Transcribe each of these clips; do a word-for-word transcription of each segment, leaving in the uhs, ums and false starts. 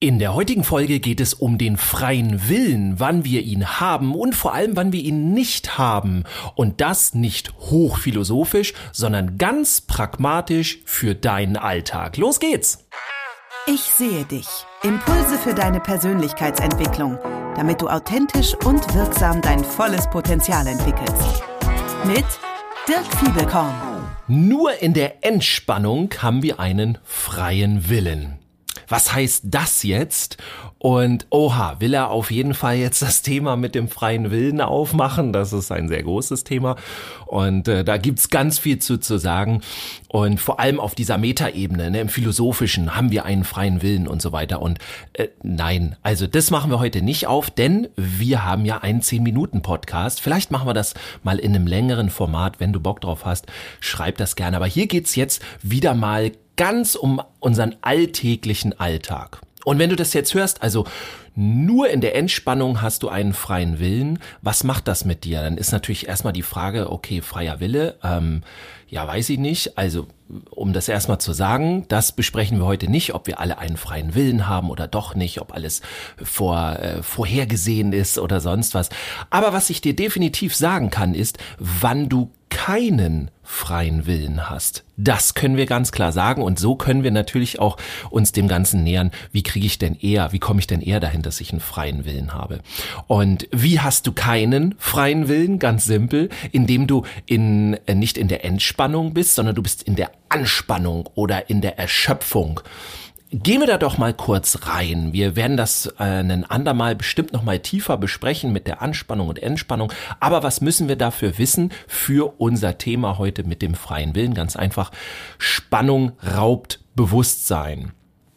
In der heutigen Folge geht es um den freien Willen, wann wir ihn haben und vor allem, wann wir ihn nicht haben. Und das nicht hochphilosophisch, sondern ganz pragmatisch für deinen Alltag. Los geht's! Ich sehe dich. Impulse für deine Persönlichkeitsentwicklung, damit du authentisch und wirksam dein volles Potenzial entwickelst. Mit Dirk Fiebelkorn. Nur in der Entspannung haben wir einen freien Willen. Was heißt das jetzt? Und oha, will er auf jeden Fall jetzt das Thema mit dem freien Willen aufmachen? Das ist ein sehr großes Thema und äh, da gibt's ganz viel zu, zu sagen und vor allem auf dieser Metaebene, ne, im Philosophischen haben wir einen freien Willen und so weiter und äh, nein, also das machen wir heute nicht auf, denn wir haben ja einen zehn Minuten Podcast. Vielleicht machen wir das mal in einem längeren Format, wenn du Bock drauf hast, schreib das gerne. Aber hier geht's jetzt wieder mal ganz um unseren alltäglichen Alltag. Und wenn du das jetzt hörst, also nur in der Entspannung hast du einen freien Willen, was macht das mit dir? Dann ist natürlich erstmal die Frage, okay, freier Wille, ähm, ja, weiß ich nicht. Also um das erstmal zu sagen, das besprechen wir heute nicht, ob wir alle einen freien Willen haben oder doch nicht, ob alles vor, äh, vorhergesehen ist oder sonst was. Aber was ich dir definitiv sagen kann, ist, wann du keinen freien Willen hast. Das können wir ganz klar sagen und so können wir natürlich auch uns dem Ganzen nähern. Wie kriege ich denn eher, wie komme ich denn eher dahin, dass ich einen freien Willen habe? Und wie hast du keinen freien Willen? Ganz simpel, indem du in, äh, nicht in der Entspannung bist, sondern du bist in der Anspannung oder in der Erschöpfung. Gehen wir da doch mal kurz rein. Wir werden das äh, ein andermal bestimmt noch mal tiefer besprechen mit der Anspannung und Entspannung. Aber was müssen wir dafür wissen für unser Thema heute mit dem freien Willen? Ganz einfach, Spannung raubt Bewusstsein.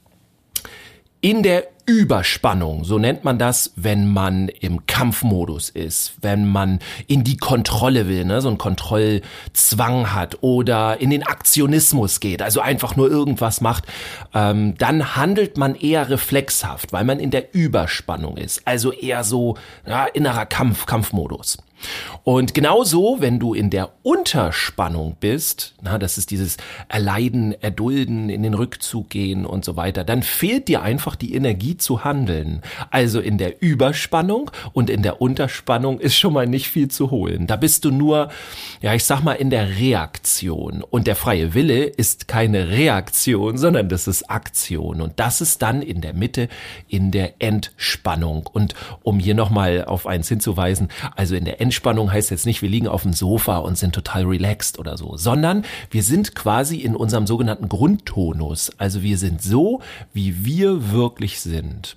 In der Überspannung, so nennt man das, wenn man im Kampfmodus ist, wenn man in die Kontrolle will, ne, so einen Kontrollzwang hat oder in den Aktionismus geht, also einfach nur irgendwas macht, ähm, dann handelt man eher reflexhaft, weil man in der Überspannung ist, also eher so ja, innerer Kampf, Kampfmodus. Und genauso, wenn du in der Unterspannung bist, na, das ist dieses Erleiden, Erdulden, in den Rückzug gehen und so weiter, dann fehlt dir einfach die Energie zu handeln. Also in der Überspannung und in der Unterspannung ist schon mal nicht viel zu holen. Da bist du nur, ja, ich sag mal, in der Reaktion. Und der freie Wille ist keine Reaktion, sondern das ist Aktion. Und das ist dann in der Mitte, in der Entspannung. Und um hier nochmal auf eins hinzuweisen, also in der Entspannung heißt jetzt nicht, wir liegen auf dem Sofa und sind total relaxed oder so, sondern wir sind quasi in unserem sogenannten Grundtonus. Also wir sind so, wie wir wirklich sind.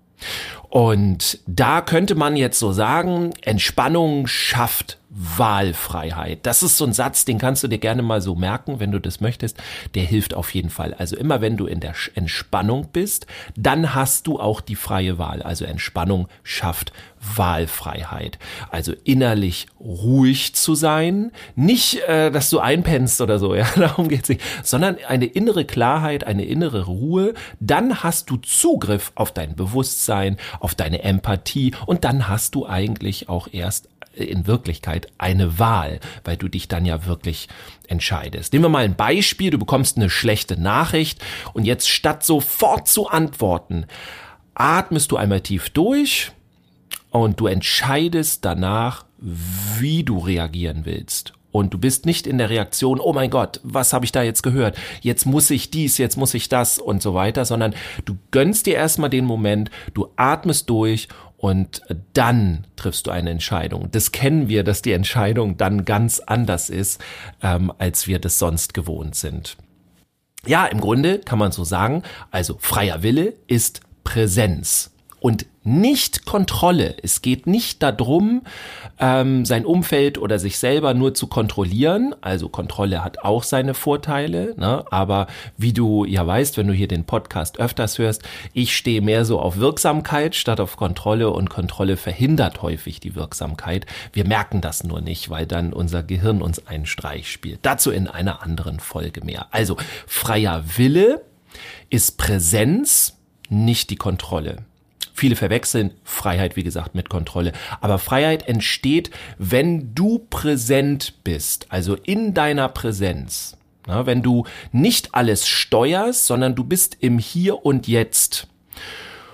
Und da könnte man jetzt so sagen, Entspannung schafft Wahlfreiheit. Das ist so ein Satz, den kannst du dir gerne mal so merken, wenn du das möchtest. Der hilft auf jeden Fall. Also immer wenn du in der Entspannung bist, dann hast du auch die freie Wahl. Also Entspannung schafft Wahlfreiheit. Also innerlich ruhig zu sein, nicht, äh, dass du einpennst oder so, ja, darum geht's nicht, sondern eine innere Klarheit, eine innere Ruhe. Dann hast du Zugriff auf dein Bewusstsein, auf deine Empathie und dann hast du eigentlich auch erst in Wirklichkeit eine Wahl, weil du dich dann ja wirklich entscheidest. Nehmen wir mal ein Beispiel, du bekommst eine schlechte Nachricht und jetzt statt sofort zu antworten, atmest du einmal tief durch und du entscheidest danach, wie du reagieren willst. Und du bist nicht in der Reaktion, oh mein Gott, was habe ich da jetzt gehört? Jetzt muss ich dies, jetzt muss ich das und so weiter, sondern du gönnst dir erstmal den Moment, du atmest durch und dann triffst du eine Entscheidung. Das kennen wir, dass die Entscheidung dann ganz anders ist, ähm, als wir das sonst gewohnt sind. Ja, im Grunde kann man so sagen, also freier Wille ist Präsenz. Und nicht Kontrolle. Es geht nicht darum, ähm, sein Umfeld oder sich selber nur zu kontrollieren. Also Kontrolle hat auch seine Vorteile, ne? Aber wie du ja weißt, wenn du hier den Podcast öfters hörst, ich stehe mehr so auf Wirksamkeit statt auf Kontrolle und Kontrolle verhindert häufig die Wirksamkeit. Wir merken das nur nicht, weil dann unser Gehirn uns einen Streich spielt. Dazu in einer anderen Folge mehr. Also freier Wille ist Präsenz, nicht die Kontrolle. Viele verwechseln Freiheit, wie gesagt, mit Kontrolle. Aber Freiheit entsteht, wenn du präsent bist, also in deiner Präsenz. Ja, wenn du nicht alles steuerst, sondern du bist im Hier und Jetzt.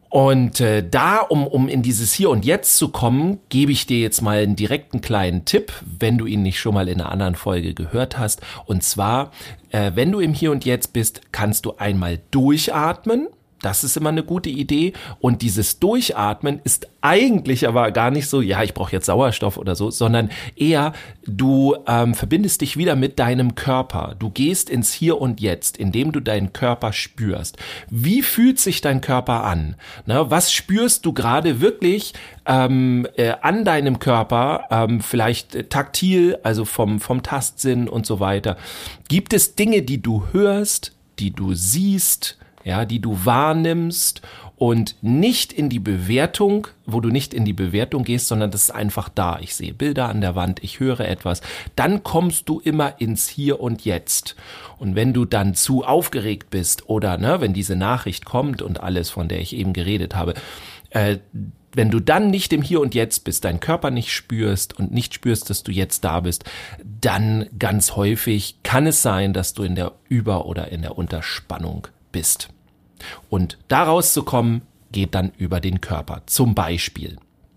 Und äh, da, um, um in dieses Hier und Jetzt zu kommen, gebe ich dir jetzt mal einen direkten kleinen Tipp, wenn du ihn nicht schon mal in einer anderen Folge gehört hast. Und zwar, äh, wenn du im Hier und Jetzt bist, kannst du einmal durchatmen. Das ist immer eine gute Idee. Und dieses Durchatmen ist eigentlich aber gar nicht so, ja, ich brauche jetzt Sauerstoff oder so, sondern eher, du ähm, verbindest dich wieder mit deinem Körper. Du gehst ins Hier und Jetzt, indem du deinen Körper spürst. Wie fühlt sich dein Körper an? Na, was spürst du gerade wirklich ähm, äh, an deinem Körper? Ähm, vielleicht äh, taktil, also vom, vom Tastsinn und so weiter. Gibt es Dinge, die du hörst, die du siehst, ja, die du wahrnimmst und nicht in die Bewertung, wo du nicht in die Bewertung gehst, sondern das ist einfach da. Ich sehe Bilder an der Wand, ich höre etwas. Dann kommst du immer ins Hier und Jetzt. Und wenn du dann zu aufgeregt bist oder ne, wenn diese Nachricht kommt und alles, von der ich eben geredet habe, äh, wenn du dann nicht im Hier und Jetzt bist, deinen Körper nicht spürst und nicht spürst, dass du jetzt da bist, dann ganz häufig kann es sein, dass du in der Über- oder in der Unterspannung bist. Und da rauszukommen, geht dann über den Körper. Zum Beispiel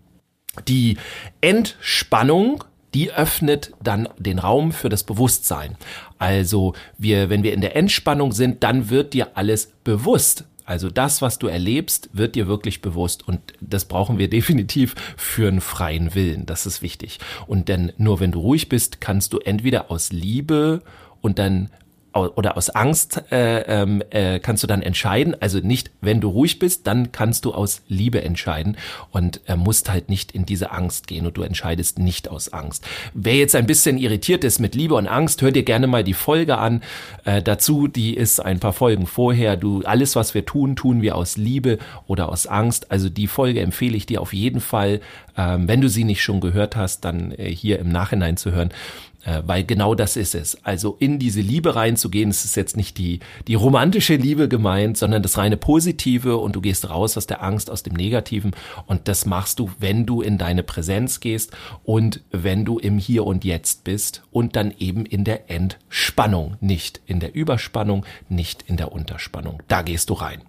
die Entspannung, die öffnet dann den Raum für das Bewusstsein. Also wir, wenn wir in der Entspannung sind, dann wird dir alles bewusst. Also das, was du erlebst, wird dir wirklich bewusst und das brauchen wir definitiv für einen freien Willen. Das ist wichtig. Und denn nur wenn du ruhig bist, kannst du entweder aus Liebe und dann oder aus Angst äh, äh, kannst du dann entscheiden, also nicht, wenn du ruhig bist, dann kannst du aus Liebe entscheiden und äh, musst halt nicht in diese Angst gehen und du entscheidest nicht aus Angst. Wer jetzt ein bisschen irritiert ist mit Liebe und Angst, hör dir gerne mal die Folge an äh, dazu, die ist ein paar Folgen vorher. Du, alles, was wir tun, tun wir aus Liebe oder aus Angst. Also die Folge empfehle ich dir auf jeden Fall, ähm, wenn du sie nicht schon gehört hast, dann äh, hier im Nachhinein zu hören. Weil genau das ist es. Also in diese Liebe reinzugehen, es ist jetzt nicht die, die romantische Liebe gemeint, sondern das reine Positive und du gehst raus aus der Angst, aus dem Negativen und das machst du, wenn du in deine Präsenz gehst und wenn du im Hier und Jetzt bist und dann eben in der Entspannung, nicht in der Überspannung, nicht in der Unterspannung. Da gehst du rein.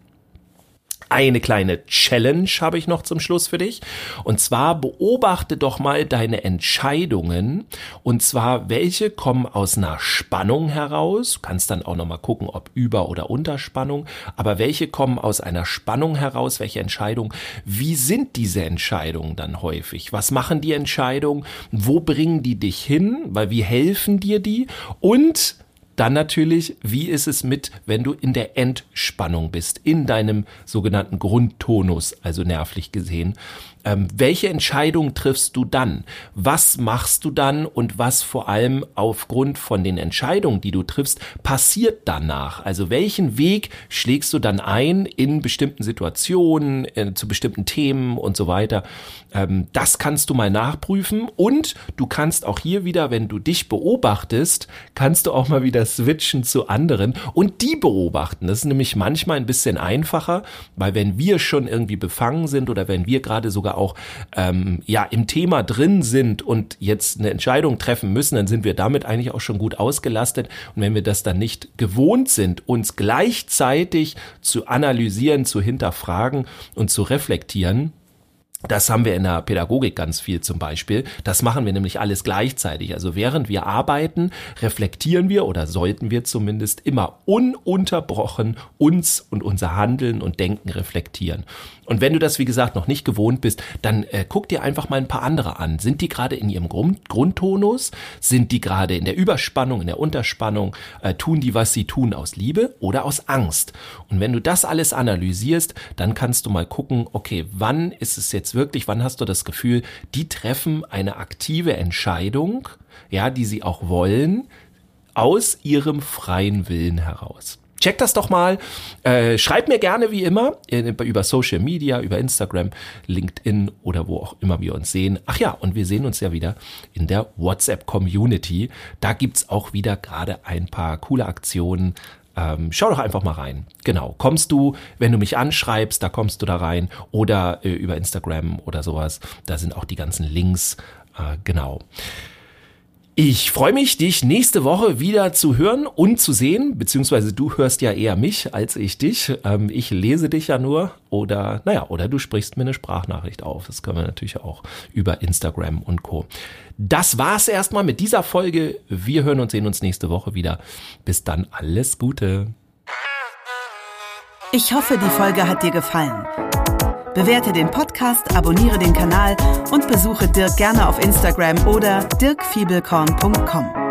Eine kleine Challenge habe ich noch zum Schluss für dich. Und zwar beobachte doch mal deine Entscheidungen. Und zwar, welche kommen aus einer Spannung heraus. Du kannst dann auch nochmal gucken, ob Über- oder Unterspannung. Aber welche kommen aus einer Spannung heraus? Welche Entscheidungen? Wie sind diese Entscheidungen dann häufig? Was machen die Entscheidungen? Wo bringen die dich hin? Weil wie helfen dir die? Und dann natürlich, wie ist es mit, wenn du in der Entspannung bist, in deinem sogenannten Grundtonus, also nervlich gesehen. Ähm, welche Entscheidung triffst du dann? Was machst du dann und was vor allem aufgrund von den Entscheidungen, die du triffst, passiert danach? Also welchen Weg schlägst du dann ein in bestimmten Situationen, äh, zu bestimmten Themen und so weiter? Ähm, das kannst du mal nachprüfen und du kannst auch hier wieder, wenn du dich beobachtest, kannst du auch mal wieder switchen zu anderen und die beobachten. Das ist nämlich manchmal ein bisschen einfacher, weil wenn wir schon irgendwie befangen sind oder wenn wir gerade sogar auch ähm, ja im Thema drin sind und jetzt eine Entscheidung treffen müssen, dann sind wir damit eigentlich auch schon gut ausgelastet. Und wenn wir das dann nicht gewohnt sind, uns gleichzeitig zu analysieren, zu hinterfragen und zu reflektieren, das haben wir in der Pädagogik ganz viel zum Beispiel. Das machen wir nämlich alles gleichzeitig. Also während wir arbeiten, reflektieren wir oder sollten wir zumindest immer ununterbrochen uns und unser Handeln und Denken reflektieren. Und wenn du das, wie gesagt, noch nicht gewohnt bist, dann äh, guck dir einfach mal ein paar andere an. Sind die gerade in ihrem Grund- Grundtonus? Sind die gerade in der Überspannung, in der Unterspannung? Äh, tun die, was sie tun, aus Liebe oder aus Angst? Und wenn du das alles analysierst, dann kannst du mal gucken, okay, wann ist es jetzt wirklich, wann hast du das Gefühl, die treffen eine aktive Entscheidung, ja, die sie auch wollen, aus ihrem freien Willen heraus. Check das doch mal. Äh, schreib mir gerne wie immer über Social Media, über Instagram, LinkedIn oder wo auch immer wir uns sehen. Ach ja, und wir sehen uns ja wieder in der WhatsApp-Community. Da gibt's auch wieder gerade ein paar coole Aktionen. Ähm, schau doch einfach mal rein. Genau, kommst du, wenn du mich anschreibst, da kommst du da rein oder äh, über Instagram oder sowas. Da sind auch die ganzen Links. Äh, genau. Ich freue mich, dich nächste Woche wieder zu hören und zu sehen, beziehungsweise du hörst ja eher mich als ich dich. Ähm, ich lese dich ja nur oder, naja, oder du sprichst mir eine Sprachnachricht auf. Das können wir natürlich auch über Instagram und Co. Das war's erstmal mit dieser Folge. Wir hören und sehen uns nächste Woche wieder. Bis dann, alles Gute. Ich hoffe, die Folge hat dir gefallen. Bewerte den Podcast, abonniere den Kanal und besuche Dirk gerne auf Instagram oder dirk fiebelkorn punkt com.